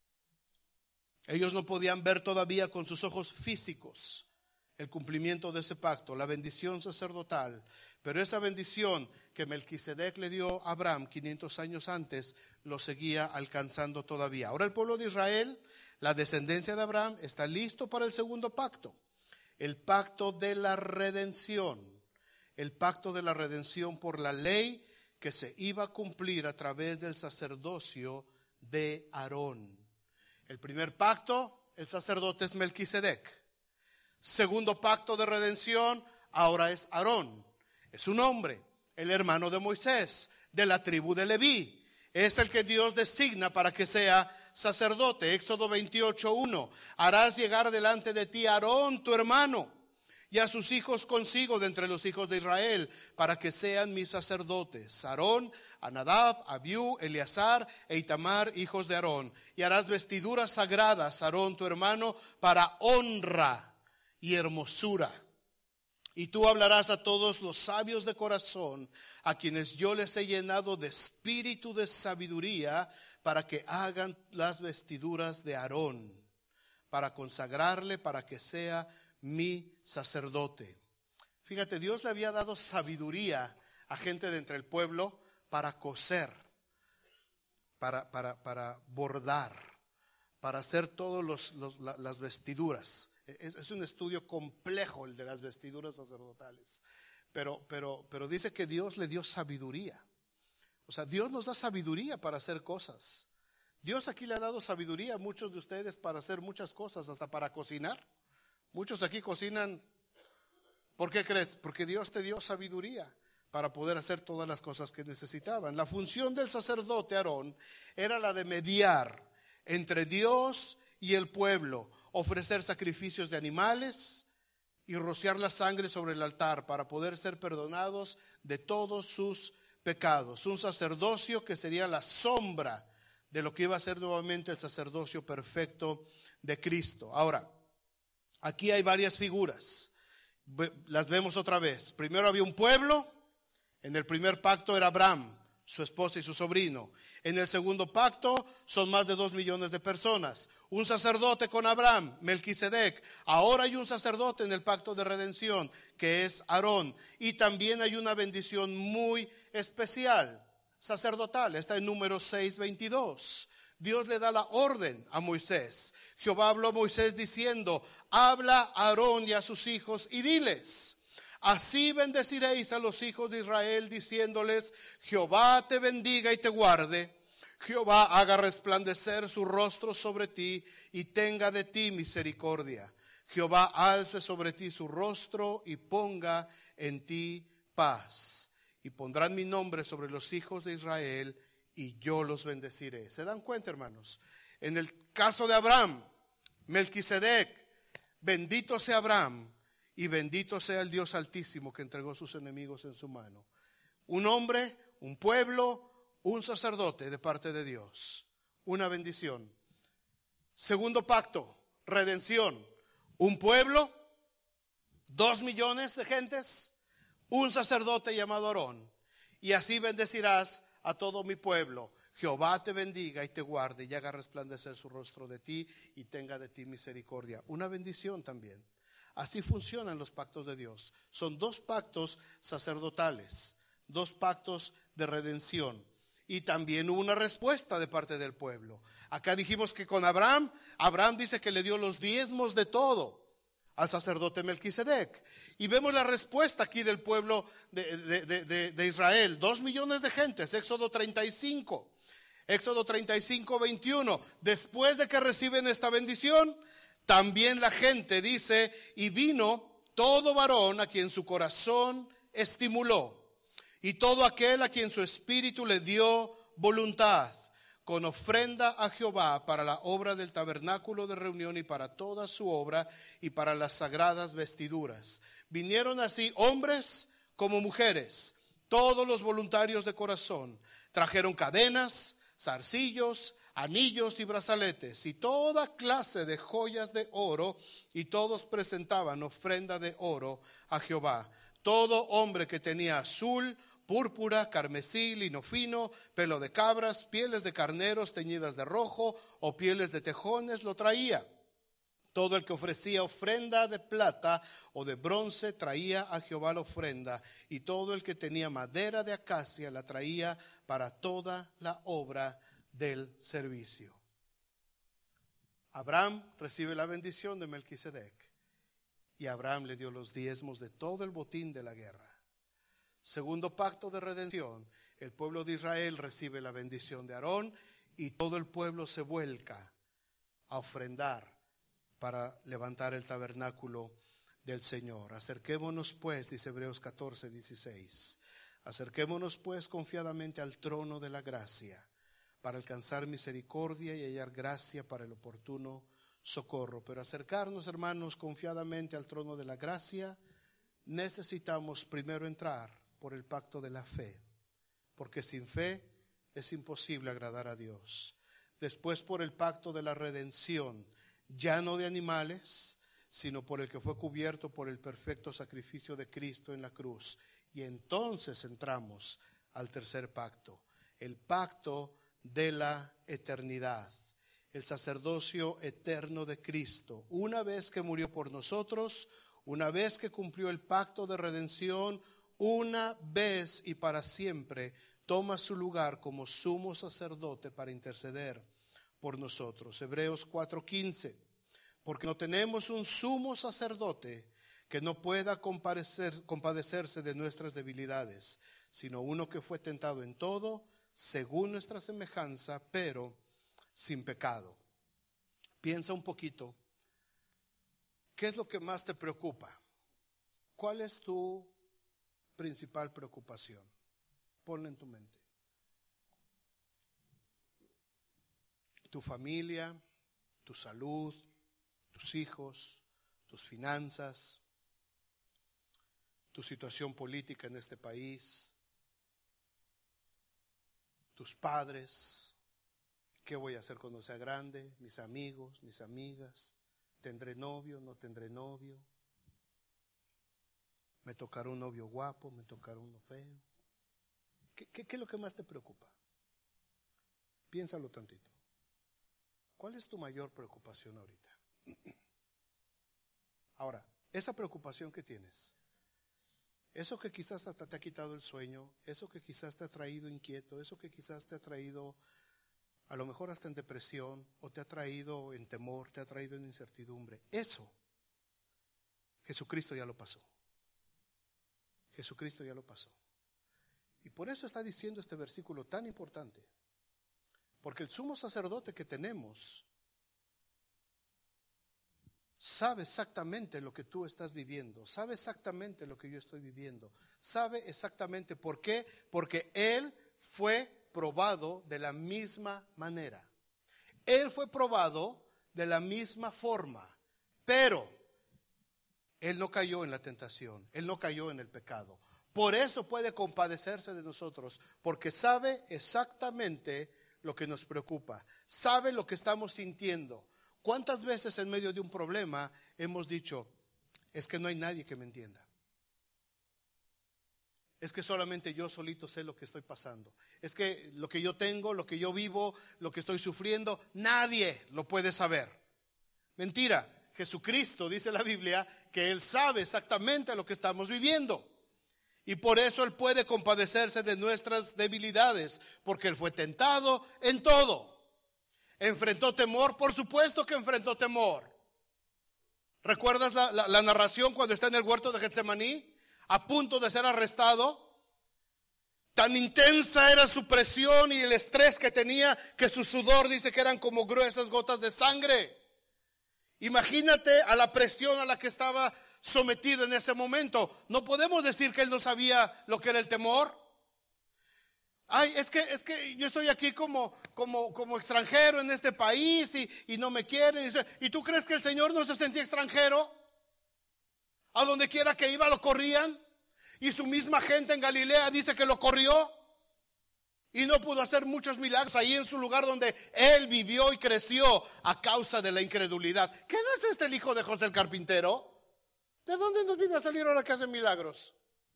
Ellos no podían ver todavía con sus ojos físicos el cumplimiento de ese pacto, la bendición sacerdotal, pero esa bendición que Melquisedec le dio a Abraham 500 años antes, lo seguía alcanzando todavía. Ahora el pueblo de Israel, la descendencia de Abraham, está listo para el segundo pacto, el pacto de la redención, el pacto de la redención por la ley que se iba a cumplir a través del sacerdocio de Aarón. El primer pacto, el sacerdote es Melquisedec. Segundo pacto de redención, ahora es Aarón. Es un hombre, el hermano de Moisés, de la tribu de Leví. Es el que Dios designa para que sea sacerdote. Éxodo 28:1. Harás llegar delante de ti a Aarón, tu hermano, y a sus hijos consigo de entre los hijos de Israel, para que sean mis sacerdotes. Aarón, a Nadab, a Abiú, Eleazar e Itamar, hijos de Aarón. Y harás vestiduras sagradas, Aarón, tu hermano, para honra y hermosura. Y tú hablarás a todos los sabios de corazón, a quienes yo les he llenado de espíritu de sabiduría, para que hagan las vestiduras de Aarón, para consagrarle, para que sea mi sacerdote. Fíjate, Dios le había dado sabiduría a gente de entre el pueblo para coser, para bordar, para hacer todas las vestiduras. Es un estudio complejo el de las vestiduras sacerdotales. pero dice que Dios le dio sabiduría. O sea, Dios nos da sabiduría para hacer cosas. Dios aquí le ha dado sabiduría a muchos de ustedes para hacer muchas cosas, hasta para cocinar. Muchos aquí cocinan. ¿Por qué crees? Porque Dios te dio sabiduría para poder hacer todas las cosas que necesitaban. La función del sacerdote Aarón era la de mediar entre Dios y el pueblo, ofrecer sacrificios de animales y rociar la sangre sobre el altar para poder ser perdonados de todos sus pecados. Un sacerdocio que sería la sombra de lo que iba a ser nuevamente el sacerdocio perfecto de Cristo. Ahora, aquí hay varias figuras. Las vemos otra vez. Primero había un pueblo. En el primer pacto era Abraham, su esposa y su sobrino. En el segundo pacto son más de 2 millones de personas. Un sacerdote con Abraham, Melquisedec. Ahora hay un sacerdote en el pacto de redención, que es Aarón. Y también hay una bendición muy especial, sacerdotal. Está en Números 6:22. Dios le da la orden a Moisés. Jehová habló a Moisés diciendo: habla a Aarón y a sus hijos y diles: así bendeciréis a los hijos de Israel, diciéndoles: Jehová te bendiga y te guarde. Jehová haga resplandecer su rostro sobre ti y tenga de ti misericordia. Jehová alce sobre ti su rostro y ponga en ti paz. Y pondrán mi nombre sobre los hijos de Israel y yo los bendeciré. ¿Se dan cuenta, hermanos? En el caso de Abraham, Melquisedec: bendito sea Abraham y bendito sea el Dios Altísimo que entregó sus enemigos en su mano. Un hombre, un pueblo, un sacerdote de parte de Dios. Una bendición. Segundo pacto, redención. Un pueblo, 2 millones de gentes, un sacerdote llamado Aarón. Y así bendecirás a todo mi pueblo. Jehová te bendiga y te guarde y haga resplandecer su rostro de ti y tenga de ti misericordia. Una bendición también. Así funcionan los pactos de Dios. Son 2 pactos sacerdotales, 2 pactos de redención. Y también hubo una respuesta de parte del pueblo. Acá dijimos que con Abraham dice que le dio los diezmos de todo al sacerdote Melquisedec. Y vemos la respuesta aquí del pueblo de Israel. 2 millones de gentes, Éxodo 35. Éxodo 35, 21. Después de que reciben esta bendición, también la gente dice: y vino todo varón a quien su corazón estimuló, y todo aquel a quien su espíritu le dio voluntad, con ofrenda a Jehová para la obra del tabernáculo de reunión y para toda su obra y para las sagradas vestiduras. Vinieron así hombres como mujeres, todos los voluntarios de corazón. Trajeron cadenas, zarcillos, anillos y brazaletes y toda clase de joyas de oro, y todos presentaban ofrenda de oro a Jehová. Todo hombre que tenía azul, púrpura, carmesí, lino fino, pelo de cabras, pieles de carneros teñidas de rojo o pieles de tejones lo traía. Todo el que ofrecía ofrenda de plata o de bronce traía a Jehová la ofrenda, y todo el que tenía madera de acacia la traía para toda la obra del servicio. Abraham recibe la bendición de Melquisedec, y Abraham le dio los diezmos de todo el botín de la guerra. Segundo pacto de redención, el pueblo de Israel recibe la bendición de Aarón, y todo el pueblo se vuelca a ofrendar para levantar el tabernáculo del Señor. Acerquémonos pues, dice Hebreos 14, 16. Acerquémonos pues confiadamente al trono de la gracia, para alcanzar misericordia y hallar gracia para el oportuno socorro. Pero acercarnos, hermanos, confiadamente al trono de la gracia, necesitamos primero entrar por el pacto de la fe, porque sin fe es imposible agradar a Dios. Después por el pacto de la redención, ya no de animales, sino por el que fue cubierto por el perfecto sacrificio de Cristo en la cruz. Y entonces entramos al tercer pacto, el pacto de la eternidad, el sacerdocio eterno de Cristo. Una vez que murió por nosotros, una vez que cumplió el pacto de redención, una vez y para siempre toma su lugar como sumo sacerdote para interceder por nosotros. Hebreos 4:15. Porque no tenemos un sumo sacerdote que no pueda compadecerse de nuestras debilidades, sino uno que fue tentado en todo, según nuestra semejanza, pero sin pecado. Piensa un poquito, ¿qué es lo que más te preocupa? ¿Cuál es tu principal preocupación? Ponlo en tu mente. Tu familia, tu salud, tus hijos, tus finanzas, tu situación política en este país, tus padres. ¿Qué voy a hacer cuando sea grande? Mis amigos, mis amigas. ¿Tendré novio? ¿No tendré novio? ¿Me tocará un novio guapo? ¿Me tocará uno feo? ¿Qué es lo que más te preocupa? Piénsalo tantito. ¿Cuál es tu mayor preocupación ahorita? Ahora, esa preocupación que tienes, eso que quizás hasta te ha quitado el sueño, eso que quizás te ha traído inquieto, eso que quizás te ha traído a lo mejor hasta en depresión, o te ha traído en temor, te ha traído en incertidumbre, eso Jesucristo ya lo pasó. Jesucristo ya lo pasó. Y por eso está diciendo este versículo tan importante. Porque el sumo sacerdote que tenemos sabe exactamente lo que tú estás viviendo, sabe exactamente lo que yo estoy viviendo, sabe exactamente por qué, porque Él fue probado de la misma manera. Él fue probado de la misma forma, pero Él no cayó en la tentación, Él no cayó en el pecado. Por eso puede compadecerse de nosotros, porque sabe exactamente lo que nos preocupa, sabe lo que estamos sintiendo. ¿Cuántas veces en medio de un problema hemos dicho, es que no hay nadie que me entienda? Es que solamente yo solito sé lo que estoy pasando. Es que lo que yo tengo, lo que yo vivo, lo que estoy sufriendo, nadie lo puede saber. Mentira. Jesucristo, dice la Biblia, que Él sabe exactamente lo que estamos viviendo. Y por eso Él puede compadecerse de nuestras debilidades, porque Él fue tentado en todo. ¿Enfrentó temor? Por supuesto que enfrentó temor. ¿Recuerdas la narración cuando está en el huerto de Getsemaní, a punto de ser arrestado? Tan intensa era su presión y el estrés que tenía, que su sudor dice que eran como gruesas gotas de sangre. Imagínate a la presión a la que estaba sometido en ese momento. No podemos decir que él no sabía lo que era el temor. Ay, es que yo estoy aquí como extranjero en este país y no me quieren. ¿Y tú crees que el Señor no se sentía extranjero? A donde quiera que iba lo corrían. Y su misma gente en Galilea dice que lo corrió. Y no pudo hacer muchos milagros ahí en su lugar donde él vivió y creció a causa de la incredulidad. ¿Qué no es este el hijo de José el carpintero? ¿De dónde nos viene a salir ahora que hace milagros?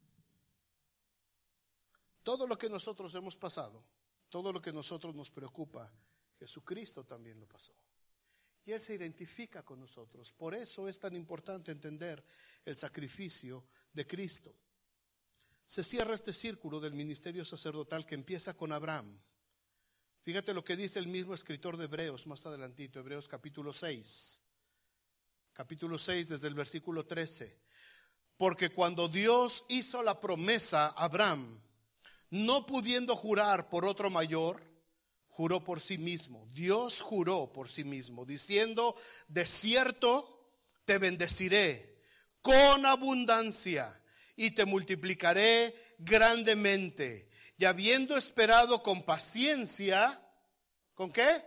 Todo lo que nosotros hemos pasado, todo lo que nosotros nos preocupa, Jesucristo también lo pasó. Y Él se identifica con nosotros. Por eso es tan importante entender el sacrificio de Cristo. Se cierra este círculo del ministerio sacerdotal que empieza con Abraham. Fíjate lo que dice el mismo escritor de Hebreos más adelantito, Hebreos capítulo 6. Capítulo 6 desde el versículo 13. Porque cuando Dios hizo la promesa a Abraham, no pudiendo jurar por otro mayor, juró por sí mismo. Dios juró por sí mismo, diciendo, de cierto te bendeciré con abundancia y te multiplicaré grandemente. Y habiendo esperado con paciencia, ¿con qué?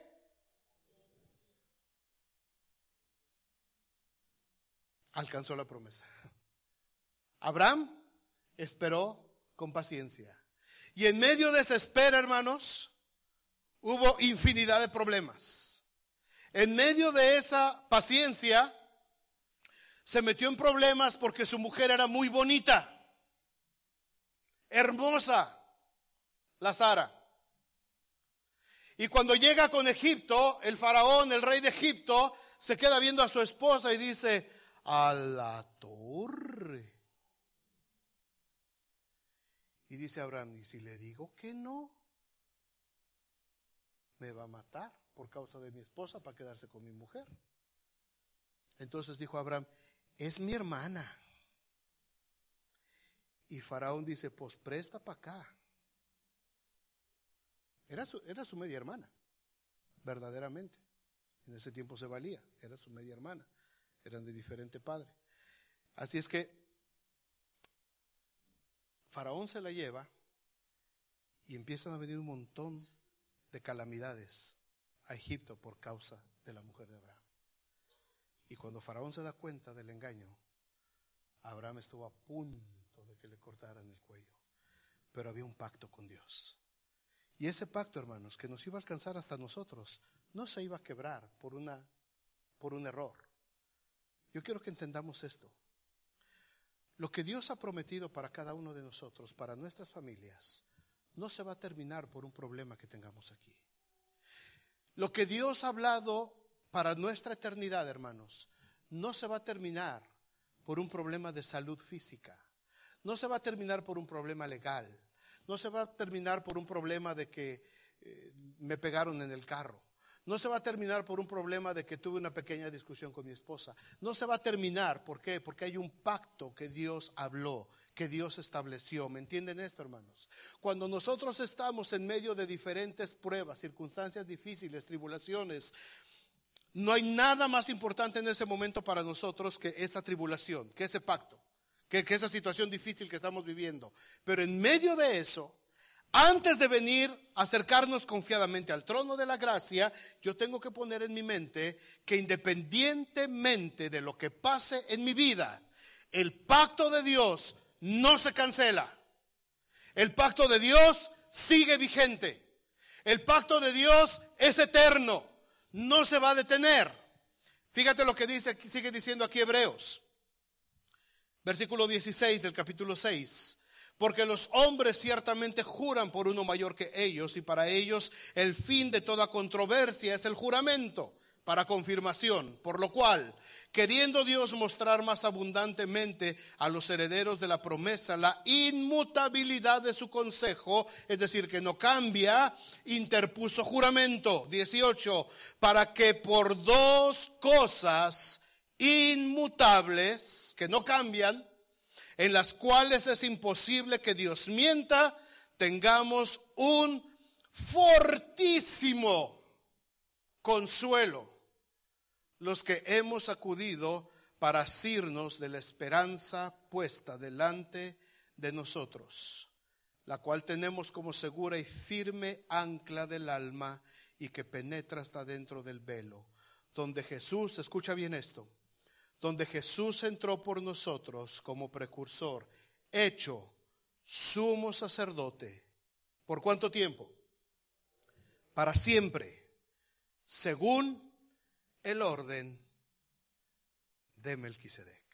Alcanzó la promesa. Abraham esperó con paciencia. Y en medio de esa espera, hermanos, hubo infinidad de problemas. En medio de esa paciencia, se metió en problemas porque su mujer era muy bonita, hermosa, la Sara. Y cuando llega con Egipto, el faraón, el rey de Egipto, se queda viendo a su esposa y dice, a la torre. Y dice Abraham, ¿y si le digo que no? Me va a matar por causa de mi esposa para quedarse con mi mujer. Entonces dijo Abraham, es mi hermana. Y Faraón dice, pues presta para acá. Era su media hermana, verdaderamente. En ese tiempo se valía, era su media hermana. Eran de diferente padre. Así es que Faraón se la lleva y empiezan a venir un montón de calamidades a Egipto por causa de la mujer de Abraham. Y cuando Faraón se da cuenta del engaño, Abraham estuvo a punto de que le cortaran el cuello. Pero había un pacto con Dios. Y ese pacto, hermanos, que nos iba a alcanzar hasta nosotros, no se iba a quebrar por un error. Yo quiero que entendamos esto. Lo que Dios ha prometido para cada uno de nosotros, para nuestras familias, no se va a terminar por un problema que tengamos aquí. Lo que Dios ha hablado para nuestra eternidad, hermanos, no se va a terminar por un problema de salud física. No se va a terminar por un problema legal. No se va a terminar por un problema de que me pegaron en el carro. No se va a terminar por un problema de que tuve una pequeña discusión con mi esposa. No se va a terminar, ¿por qué? Porque hay un pacto que Dios habló, que Dios estableció. ¿Me entienden esto, hermanos? Cuando nosotros estamos en medio de diferentes pruebas, circunstancias difíciles, tribulaciones, no hay nada más importante en ese momento para nosotros que esa tribulación, que ese pacto, que esa situación difícil que estamos viviendo. Pero en medio de eso, antes de venir a acercarnos confiadamente al trono de la gracia, yo tengo que poner en mi mente que independientemente de lo que pase en mi vida, el pacto de Dios no se cancela. El pacto de Dios sigue vigente. El pacto de Dios es eterno, no se va a detener. Fíjate lo que dice, sigue diciendo aquí Hebreos, versículo 16 del capítulo 6. Porque los hombres ciertamente juran por uno mayor que ellos, y para ellos el fin de toda controversia es el juramento para confirmación. Por lo cual, queriendo Dios mostrar más abundantemente a los herederos de la promesa la inmutabilidad de su consejo, es decir, que no cambia, interpuso juramento. 18, para que por dos cosas inmutables, que no cambian, en las cuales es imposible que Dios mienta, tengamos un fortísimo consuelo los que hemos acudido para asirnos de la esperanza puesta delante de nosotros, la cual tenemos como segura y firme ancla del alma y que penetra hasta dentro del velo, donde Jesús, escucha bien esto, donde Jesús entró por nosotros como precursor, hecho sumo sacerdote. ¿Por cuánto tiempo? Para siempre, según el orden de Melquisedec.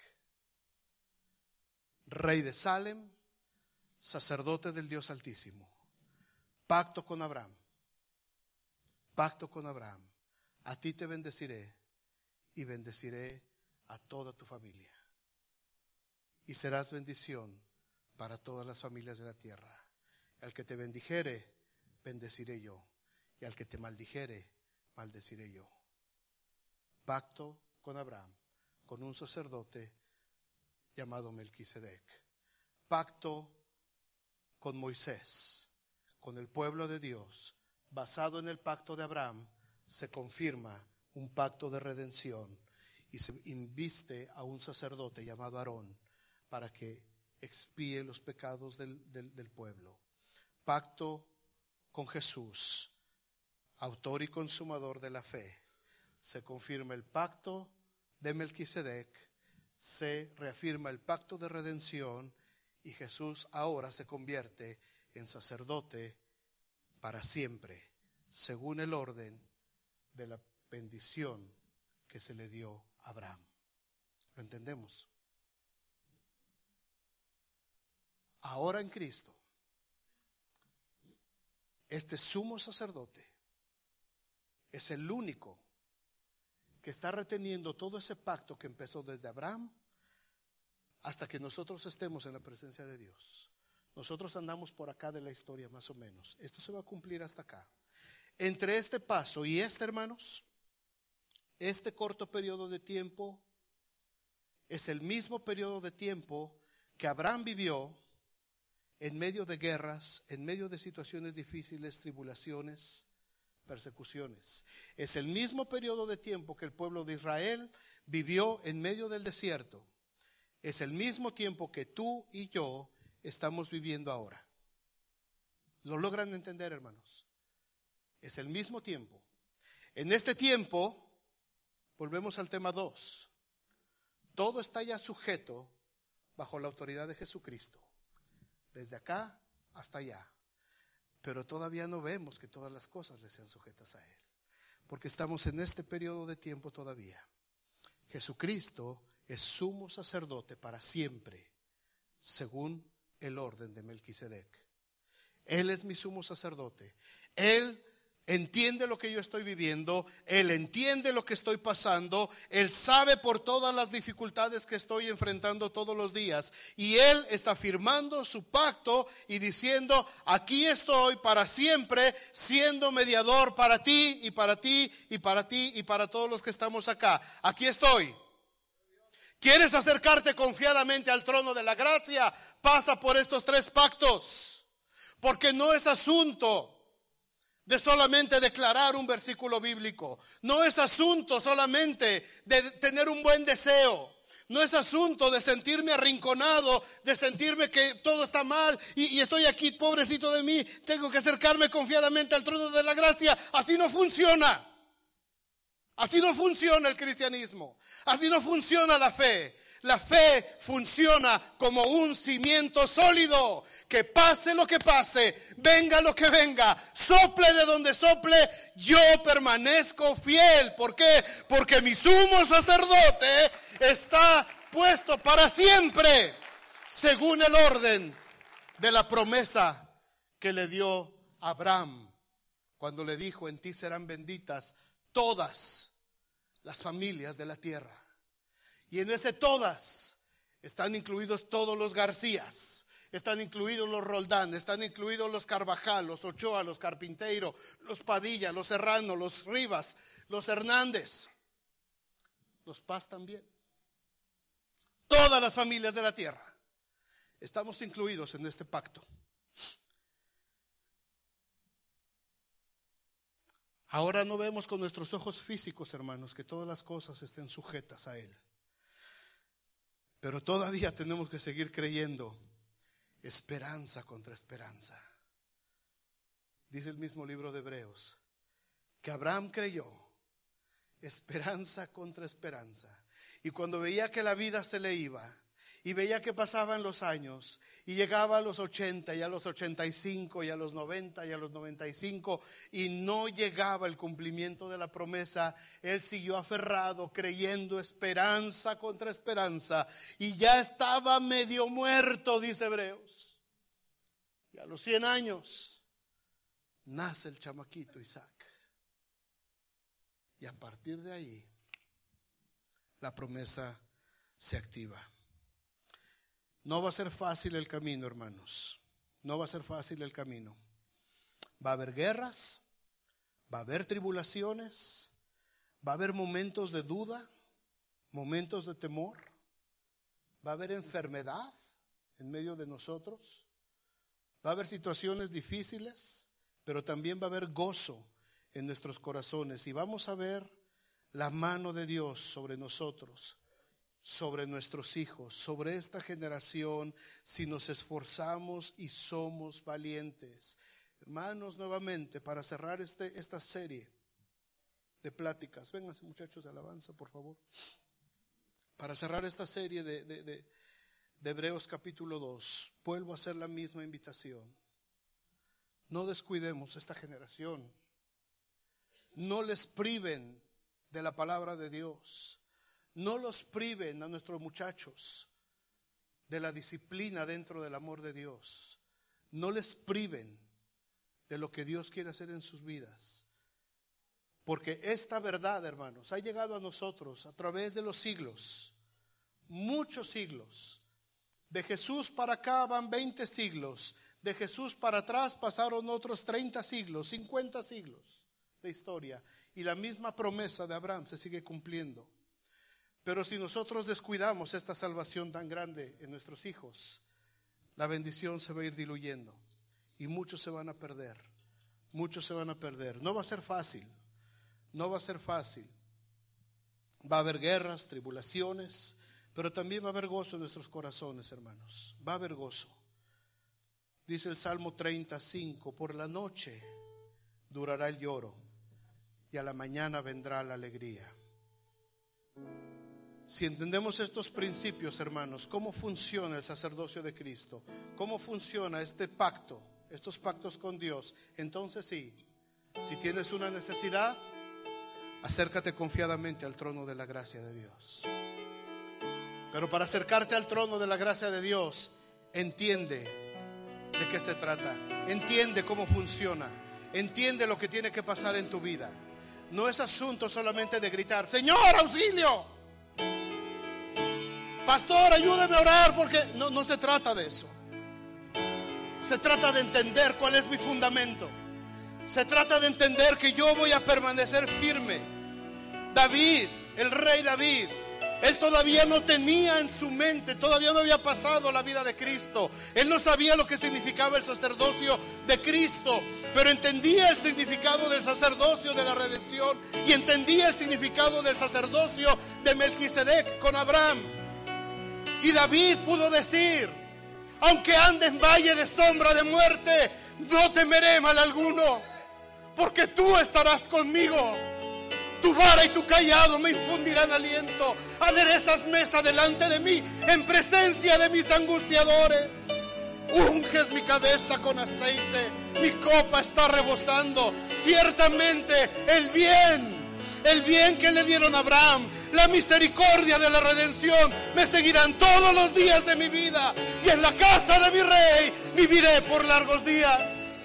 Rey de Salem, sacerdote del Dios Altísimo. Pacto con Abraham. Pacto con Abraham. A ti te bendeciré y bendeciré a toda tu familia, y serás bendición para todas las familias de la tierra. Al que te bendijere, bendeciré yo, y al que te maldijere, maldeciré yo. Pacto con Abraham, con un sacerdote llamado Melquisedec. Pacto con Moisés, con el pueblo de Dios. Basado en el pacto de Abraham, se confirma un pacto de redención. Y se inviste a un sacerdote llamado Aarón para que expíe los pecados del pueblo. Pacto con Jesús, autor y consumador de la fe. Se confirma el pacto de Melquisedec, se reafirma el pacto de redención y Jesús ahora se convierte en sacerdote para siempre, según el orden de la bendición que se le dio a Abraham. ¿Lo entendemos? Ahora en Cristo, este sumo sacerdote es el único que está reteniendo todo ese pacto que empezó desde Abraham hasta que nosotros estemos en la presencia de Dios. Nosotros andamos por acá de la historia más o menos. Esto se va a cumplir hasta acá. Entre este paso y este, hermanos, este corto periodo de tiempo es el mismo periodo de tiempo que Abraham vivió en medio de guerras, en medio de situaciones difíciles, tribulaciones, persecuciones. Es el mismo periodo de tiempo que el pueblo de Israel vivió en medio del desierto. Es el mismo tiempo que tú y yo estamos viviendo ahora. ¿Lo logran entender, hermanos? Es el mismo tiempo. En este tiempo, volvemos al tema 2. Todo está ya sujeto bajo la autoridad de Jesucristo. Desde acá hasta allá. Pero todavía no vemos que todas las cosas le sean sujetas a Él. Porque estamos en este periodo de tiempo todavía. Jesucristo es sumo sacerdote para siempre, según el orden de Melquisedec. Él es mi sumo sacerdote. Él entiende lo que yo estoy viviendo. Él entiende lo que estoy pasando. Él sabe por todas las dificultades que estoy enfrentando todos los días. Y Él está firmando su pacto y diciendo: aquí estoy para siempre, siendo mediador para ti y para ti y para ti y para todos los que estamos acá. Aquí estoy. ¿Quieres acercarte confiadamente al trono de la gracia? Pasa por estos 3 pactos. Porque no es asunto de solamente declarar un versículo bíblico. No es asunto solamente de tener un buen deseo. No es asunto de sentirme arrinconado, de sentirme que todo está mal y estoy aquí, pobrecito de mí, tengo que acercarme confiadamente al trono de la gracia. Así no funciona. Así no funciona el cristianismo. Así no funciona la fe. La fe funciona como un cimiento sólido. Que pase lo que pase, venga lo que venga, sople de donde sople, yo permanezco fiel. ¿Por qué? Porque mi sumo sacerdote está puesto para siempre, según el orden de la promesa que le dio a Abraham, cuando le dijo: en ti serán benditas todas las familias de la tierra. Y en ese todas están incluidos todos los Garcías, están incluidos los Roldán, están incluidos los Carvajal, los Ochoa, los Carpinteiro, los Padilla, los Serrano, los Rivas, los Hernández, los Paz también. Todas las familias de la tierra estamos incluidos en este pacto. Ahora no vemos con nuestros ojos físicos, hermanos, que todas las cosas estén sujetas a Él. Pero todavía tenemos que seguir creyendo, esperanza contra esperanza. Dice el mismo libro de Hebreos, que Abraham creyó, esperanza contra esperanza. Y cuando veía que la vida se le iba, y veía que pasaban los años, y llegaba a los 80, y a los 85, y a los 90, y a los 95, y no llegaba el cumplimiento de la promesa, él siguió aferrado, creyendo, esperanza contra esperanza, y ya estaba medio muerto, dice Hebreos. Y a los 100 años nace el chamaquito Isaac. Y a partir de ahí, la promesa se activa. No va a ser fácil el camino, hermanos. No va a ser fácil el camino. Va a haber guerras, va a haber tribulaciones, va a haber momentos de duda, momentos de temor, va a haber enfermedad en medio de nosotros, va a haber situaciones difíciles, pero también va a haber gozo en nuestros corazones y vamos a ver la mano de Dios sobre nosotros, sobre nuestros hijos, sobre esta generación, si nos esforzamos y somos valientes. Hermanos, nuevamente, para cerrar esta serie de pláticas, vénganse muchachos de alabanza, por favor. Para cerrar esta serie de Hebreos capítulo 2, vuelvo a hacer la misma invitación. No descuidemos esta generación. No les priven de la palabra de Dios. No los priven a nuestros muchachos de la disciplina dentro del amor de Dios. No les priven de lo que Dios quiere hacer en sus vidas. Porque esta verdad, hermanos, ha llegado a nosotros a través de los siglos. Muchos siglos. De Jesús para acá van 20 siglos. De Jesús para atrás pasaron otros 30 siglos, 50 siglos de historia. Y la misma promesa de Abraham se sigue cumpliendo. Pero si nosotros descuidamos esta salvación tan grande en nuestros hijos, la bendición se va a ir diluyendo y muchos se van a perder. Muchos se van a perder. No va a ser fácil. No va a ser fácil. Va a haber guerras, tribulaciones, pero también va a haber gozo en nuestros corazones, hermanos. Va a haber gozo. Dice el Salmo 35, por la noche durará el lloro y a la mañana vendrá la alegría. Si entendemos estos principios, hermanos, cómo funciona el sacerdocio de Cristo, cómo funciona este pacto, estos pactos con Dios, entonces sí, si tienes una necesidad, acércate confiadamente al trono de la gracia de Dios. Pero para acercarte al trono de la gracia de Dios, entiende de qué se trata, entiende cómo funciona, entiende lo que tiene que pasar en tu vida. No es asunto solamente de gritar: Señor, auxilio, pastor, ayúdeme a orar, porque no se trata de eso. Se trata de entender cuál es mi fundamento. Se trata de entender que yo voy a permanecer firme. David, el rey David, él todavía no tenía en su mente, todavía no había pasado la vida de Cristo. Él no sabía lo que significaba el sacerdocio de Cristo, pero entendía el significado del sacerdocio de la redención y entendía el significado del sacerdocio de Melquisedec con Abraham. Y David pudo decir: aunque ande en valle de sombra de muerte, no temeré mal alguno, porque tú estarás conmigo. Tu vara y tu cayado me infundirán aliento. Aderezas mesa delante de mí en presencia de mis angustiadores. Unges mi cabeza con aceite, mi copa está rebosando. Ciertamente el bien que le dieron a Abraham, la misericordia de la redención me seguirán todos los días de mi vida, y en la casa de mi rey viviré por largos días.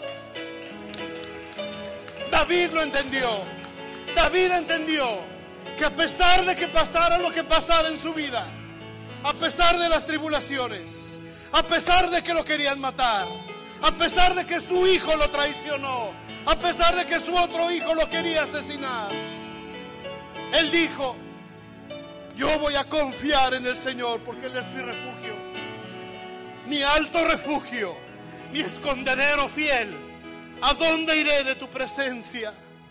David lo entendió. David entendió que a pesar de que pasara lo que pasara en su vida, a pesar de las tribulaciones, a pesar de que lo querían matar, a pesar de que su hijo lo traicionó, a pesar de que su otro hijo lo quería asesinar, él dijo: yo voy a confiar en el Señor, porque Él es mi refugio, mi alto refugio, mi escondedero fiel. ¿A dónde iré de tu presencia?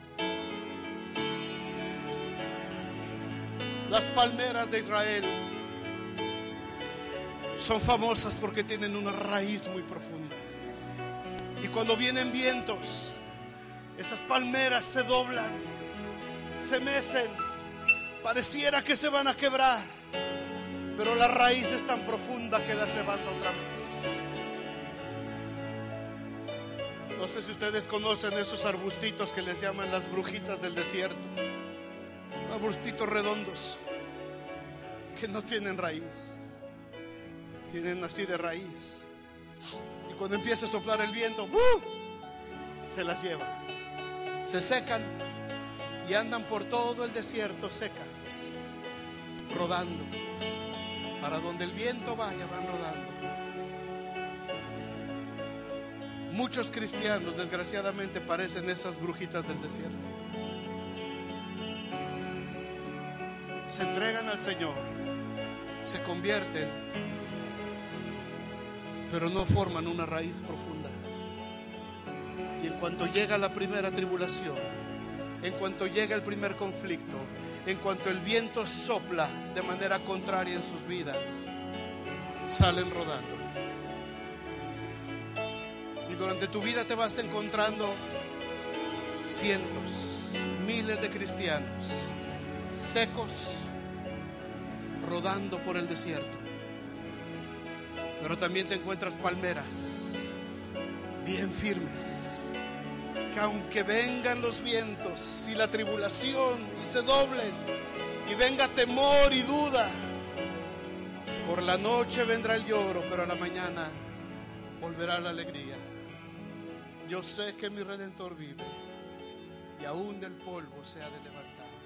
Las palmeras de Israel son famosas porque tienen una raíz muy profunda. Y cuando vienen vientos, esas palmeras se doblan, se mecen, pareciera que se van a quebrar, pero la raíz es tan profunda que las levanta otra vez. No sé si ustedes conocen esos arbustitos que les llaman las brujitas del desierto. Arbustitos redondos que no tienen raíz, tienen así de raíz, y cuando empieza a soplar el viento, se las lleva, se secan y andan por todo el desierto secas, rodando. Para donde el viento vaya, van rodando. Muchos cristianos desgraciadamente parecen esas brujitas del desierto. Se entregan al Señor, se convierten, pero no forman una raíz profunda. Y en cuanto llega la primera tribulación, en cuanto llega el primer conflicto, en cuanto el viento sopla de manera contraria en sus vidas, salen rodando. Y durante tu vida te vas encontrando cientos, miles de cristianos secos, rodando por el desierto. Pero también te encuentras palmeras bien firmes, que aunque vengan los vientos y la tribulación y se doblen y venga temor y duda, por la noche vendrá el lloro, pero a la mañana volverá la alegría. Yo sé que mi Redentor vive y aún del polvo se ha de levantar.